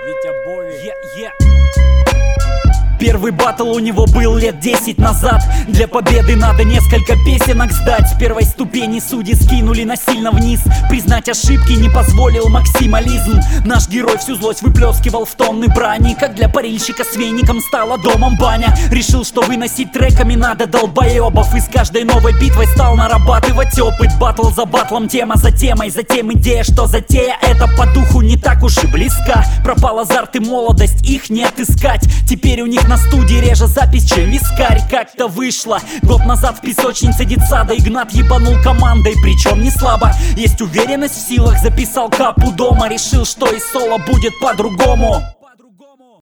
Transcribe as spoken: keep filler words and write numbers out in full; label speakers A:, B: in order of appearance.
A: Витя Бови.
B: Yeah, yeah. Первый баттл у него был лет десять назад. Для победы надо несколько песенок сдать. С первой ступени судьи скинули насильно вниз. Признать ошибки не позволил максимализм. Наш герой всю злость выплескивал в тонны брани. Как для парильщика с веником стала домом баня. Решил, что выносить треками надо долбоебов. И с каждой новой битвой стал нарабатывать опыт. Баттл за баттлом, тема за темой. Затем идея, что затея эта по духу не так уж и близка. Пропал азарт и молодость, их не отыскать. Теперь у них на студии реже запись, чем вискарь. Как-то вышло год назад в песочнице детсада. Игнат ебанул командой, причем не слабо. Есть уверенность в силах, записал капу дома. Решил, что и соло будет по-другому.